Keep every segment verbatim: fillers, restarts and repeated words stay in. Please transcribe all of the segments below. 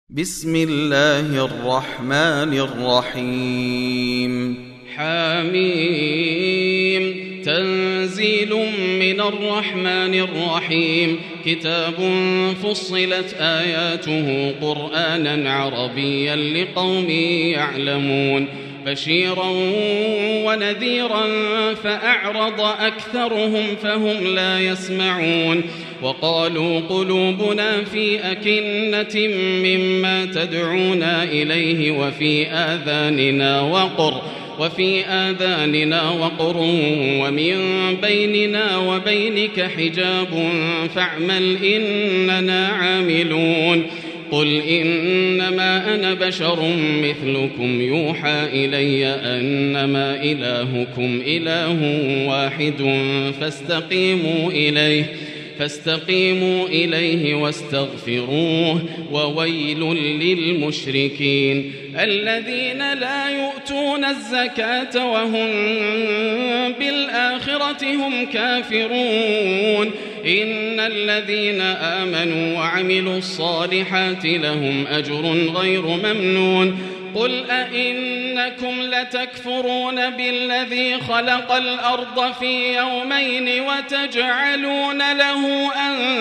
بسم الله الرحمن الرحيم حميم تنزيل من الرحمن الرحيم كتاب فصلت آياته قرآنا عربيا لقوم يعلمون بشيرا ونذيرا فأعرض أكثرهم فهم لا يسمعون وقالوا قلوبنا في أكنة مما تدعونا إليه وفي آذاننا وقر وفي آذاننا وقر ومن بيننا وبينك حجاب فاعمل إننا عاملون قل إنما أنا بشر مثلكم يوحى إلي أنما إلهكم إله واحد فاستقيموا إليه فاستقيموا إليه واستغفروه وويل للمشركين الذين لا يؤتون الزكاة وهم بالآخرة هم كافرون إن الذين آمنوا وعملوا الصالحات لهم أجر غير ممنون قل أئنكم لتكفرون بالذي خلق الأرض في يومين وتجعلون له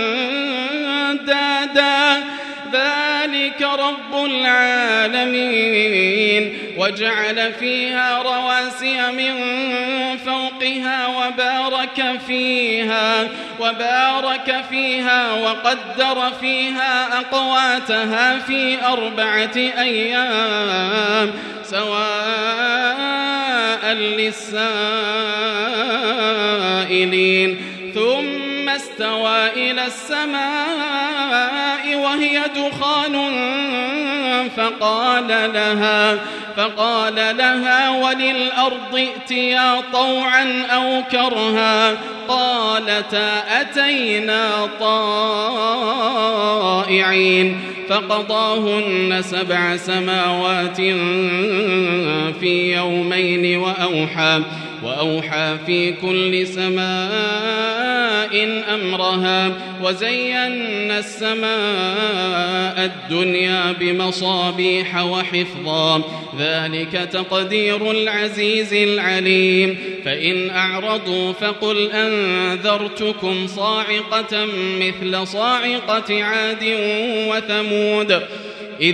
أندادا ذلك رب العالمين وجعل فيها رواسي من فوقها وبارك فيها وبارك فيها وقدر فيها أقواتها في أربعة أيام سواء للسائلين ثم استوى إلى السماء وهي دخان فقال لها فقال لها وللأرض ائتيا طوعا أو كرها قالتا أتينا طائعين فقضاهن سبع سماوات في يومين وأوحى وأوحى في كل سماء أمرها وزينا السماء الدنيا بمصابيح وحفظا ذلك تقدير العزيز العليم فإن أعرضوا فقل أنذرتكم صاعقة مثل صاعقة عاد وثمود إذ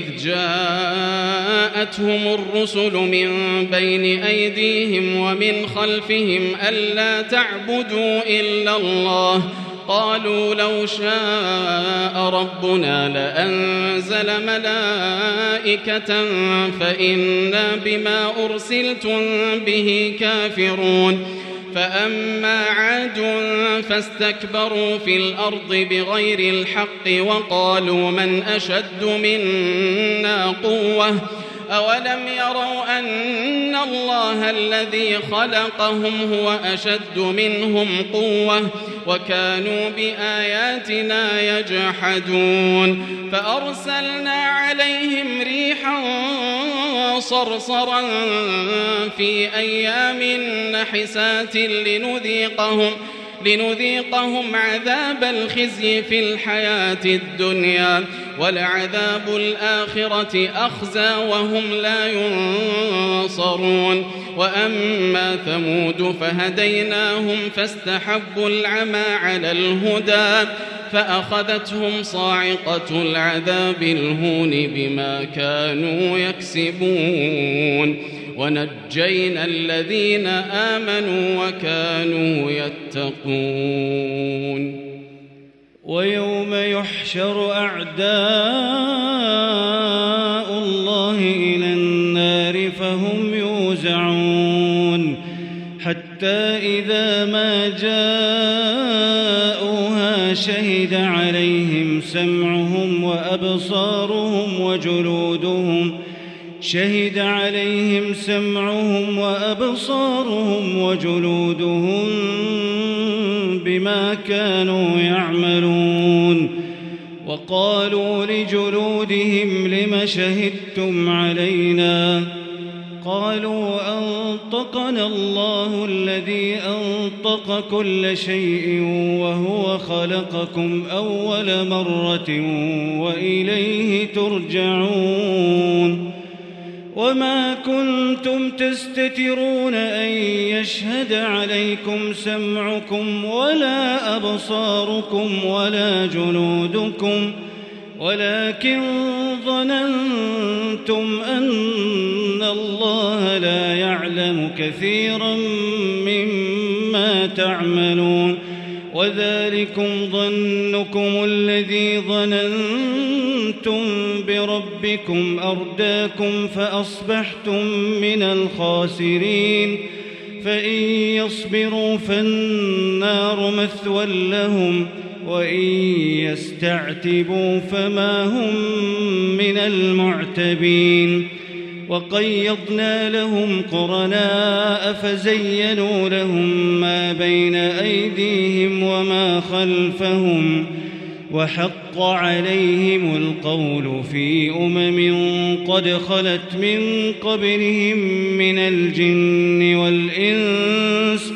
جاءتهم الرسل من بين أيديهم ومن خلفهم ألا تعبدوا إلا الله قالوا لو شاء ربنا لأنزل ملائكة فإنا بما أرسلتم به كافرون فأما عاد فاستكبروا في الأرض بغير الحق وقالوا من أشد منا قوة أولم يروا أن الله الذي خلقهم هو أشد منهم قوة وكانوا بآياتنا يجحدون فأرسلنا عليهم ريحا صرصرا في أيام نحسات لنذيقهم لنذيقهم عذاب الخزي في الحياة الدنيا ولعذاب الآخرة أخزى وهم لا ينصرون وأما ثمود فهديناهم فاستحبوا العمى على الهدى فأخذتهم صاعقة العذاب الهون بما كانوا يكسبون ونجينا الذين آمنوا وكانوا يتقون ويوم يحشر أعداء الله إلى النار فهم يوزعون حتى إذا ما جاءوها شهد عليهم سمعهم وأبصارهم وجلودهم شهد عليهم سمعهم وأبصارهم وجلودهم بما كانوا يعملون وقالوا لجلودهم لم شهدتم علينا قالوا أنطقنا الله الذي أنطق كل شيء وهو خلقكم أول مرة وإليه ترجعون وما كنتم تستترون أن يشهد عليكم سمعكم ولا أبصاركم ولا جلودكم ولكن ظننتم أن الله لا يعلم كثيرا مما تعملون وذلكم ظنكم الذي ظننتم بربكم أرداكم فأصبحتم من الخاسرين فإن يصبروا فالنار مثوى لهم وإن يستعتبوا فما هم من المعتبين وقيضنا لهم قرناء فزينوا لهم ما بين أيديهم وما خلفهم وحق عليهم القول في أمم قد خلت من قبلهم من الجن والإنس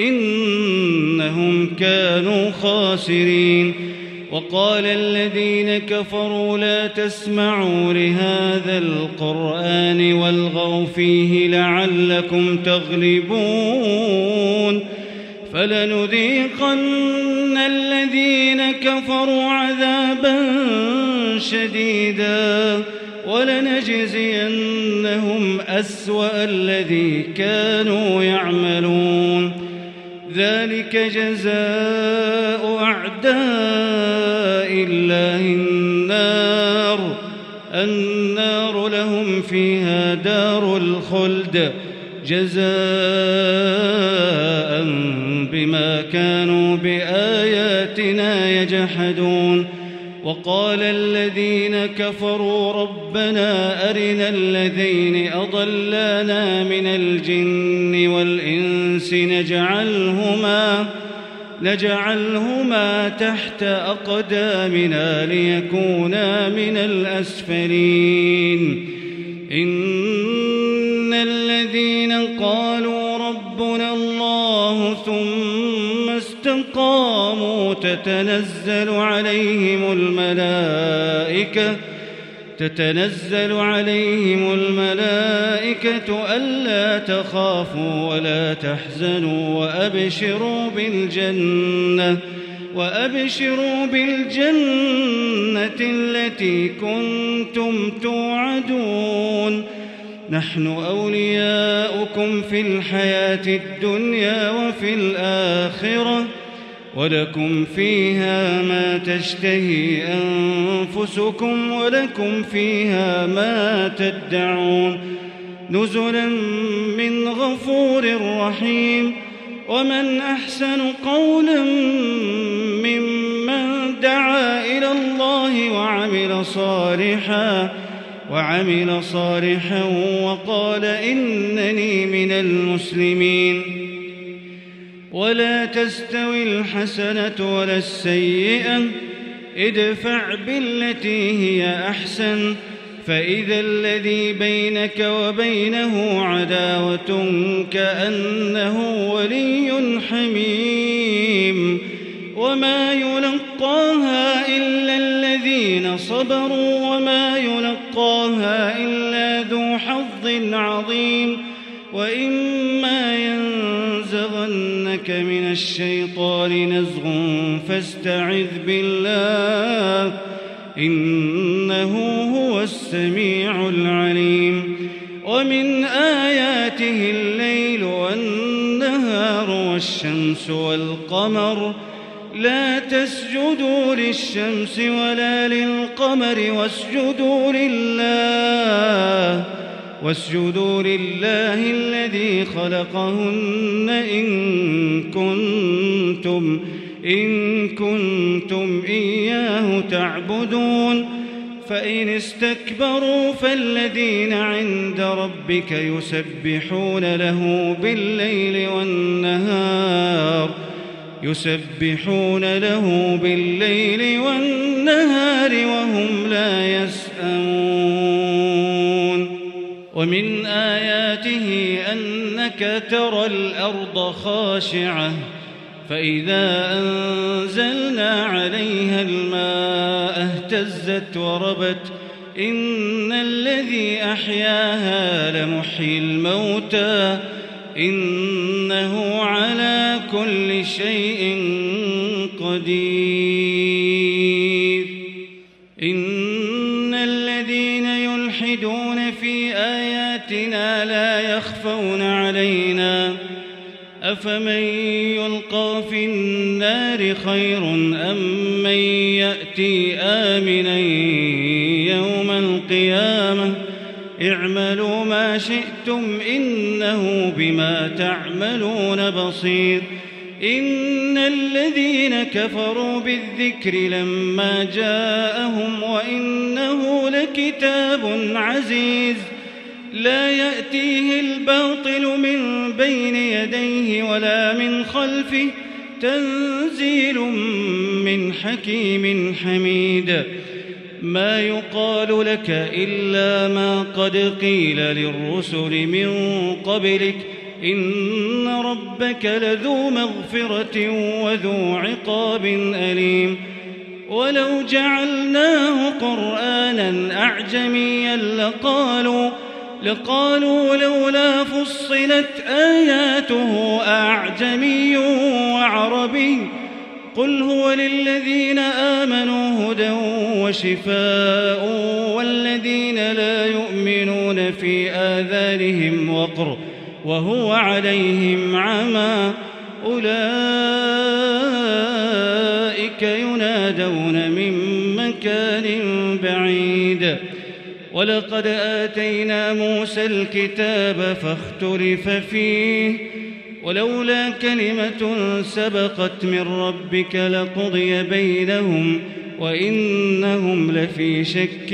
إنهم كانوا خاسرين وقال الذين كفروا لا تسمعوا لهذا القرآن والغوا فيه لعلكم تغلبون فلنذيقن الذين كفروا عذابا شديدا ولنجزينهم أسوأ الذي كانوا يعملون ذلك جزاء أعداء الله النار النار لهم فيها دار الخلد جزاء بما كانوا بآياتنا يجحدون وقال الذين كفروا ربنا أرنا الذين أضلانا من الجن والإنس نجعلهما نجعلهما تحت أقدامنا ليكونا من الأسفلين إن الذين قالوا ربنا الله ثم استقاموا تتنزل عليهم الملائكة تتنزل عليهم الملائكة ألا تخافوا ولا تحزنوا وأبشروا بالجنة وأبشروا بالجنة التي كنتم توعدون نحن أولياؤكم في الحياة الدنيا وفي الآخرة ولكم فيها ما تشتهي أنفسكم ولكم فيها ما تدعون نزلا من غفور رحيم ومن أحسن قولا ممن دعا إلى الله وعمل صالحا وعمل صالحا وقال إنني من المسلمين ولا تستوي الحسنة ولا السيئة ادفع بالتي هي أحسن فإذا الذي بينك وبينه عداوة كأنه ولي حميم وما يلقاها إلا الذين صبروا وما يلقاها إلا ذو حظ عظيم وإما ينزغنك من الشيطان نزغ فاستعذ بالله إنه هو السميع العليم ومن آياته الليل والنهار والشمس والقمر لا تسجدوا للشمس ولا للقمر واسجدوا لله واسجدوا لله الذي خلقهن إن كنتم إن كنتم إياه تعبدون فإن استكبروا فالذين عند ربك يسبحون له بالليل والنهار يسبحون له بالليل والنهار وهم لا يسأمون ومن آياته أنك ترى الأرض خاشعة فإذا أنزلنا عليها الماء اهتزت وربت إن الذي أحياها لمحيي الموتى إنه على كل شيء قدير. إن الذين يلحدون في آياتنا لا يخفون علينا أفمن يلقى في النار خير أم من يأتي آمنا يوم القيامة اعملوا ما شئتم إنه بما تعملون بصير. إن الذين كفروا بالذكر لما جاءهم وإنه لكتاب عزيز لا يأتيه الباطل من بين يديه ولا من خلفه تنزيل من حكيم حميد. ما يقال لك إلا ما قد قيل للرسل من قبلك إن ربك لذو مغفرة وذو عقاب أليم. ولو جعلناه قرآنا أعجميا لقالوا لقالوا لولا فصلت آياته أعجمي وعربي قل هو للذين آمنوا هدى وشفاء والذين لا يؤمنون في آذانهم وقر وهو عليهم عمى أولئك ينادون من مكان بعيد. ولقد آتينا موسى الكتاب فاختلف فيه ولولا كلمة سبقت من ربك لقضي بينهم وإنهم لفي شك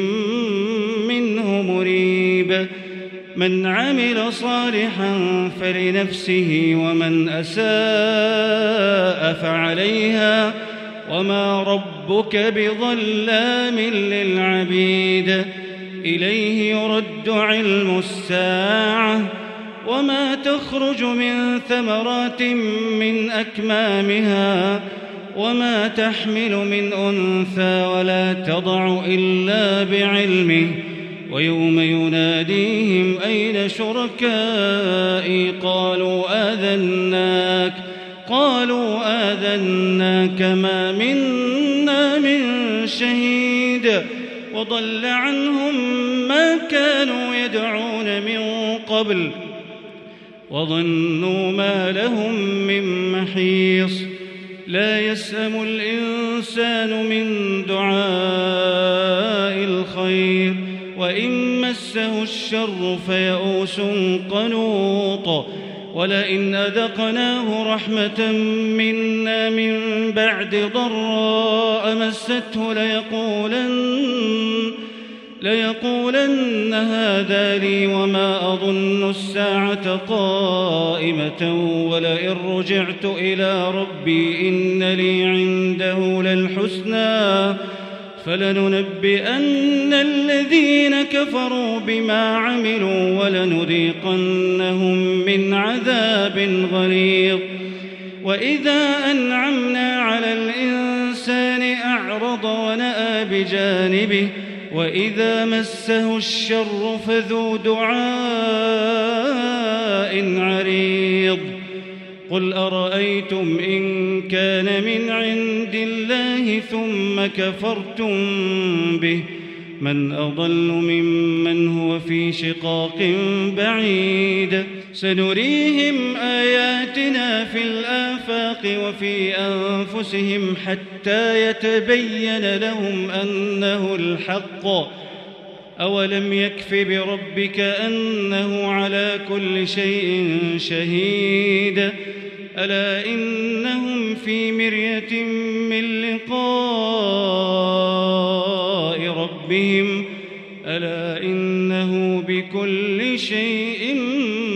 منه مريب. من عمل صالحا فلنفسه ومن أساء فعليها وما ربك بظلام للعبيد. إليه يرد علم الساعة وما تخرج من ثمرات من أكمامها وما تحمل من أنثى ولا تضع إلا بعلمه. ويوم يناديهم أين شركائي قالوا آذناك قالوا آذناك ما منا من شهيد وضل عنهم ما كانوا يدعون من قبل وظنوا ما لهم من محيص. لا يسأم الإنسان من دعاء الخير وإن مسه الشر فيئوس قنوط. ولئن أذقناه رحمة منا من بعد ضراء مسته ليقولن, ليقولن هذا لي وما أظن الساعة قائمة ولئن رجعت إلى ربي إن لي عنده للحسنى فلننبئن الذين كفروا بما عملوا ولنذيقنهم من عذاب غليظ. وإذا أنعمنا على الإنسان أعرض ونأى بجانبه وإذا مسه الشر فذو دعاء عريض. قل أرأيتم إن كان من عند الله ثم كفرتم به من أضل ممن هو في شقاق بعيد. سنريهم آياتنا في الآفاق وفي أنفسهم حتى يتبين لهم أنه الحق. أولم يكف بربك أنه على كل شيء شهيد. ألا إنهم في مرية من لقاء ربهم ألا إنه بكل شيء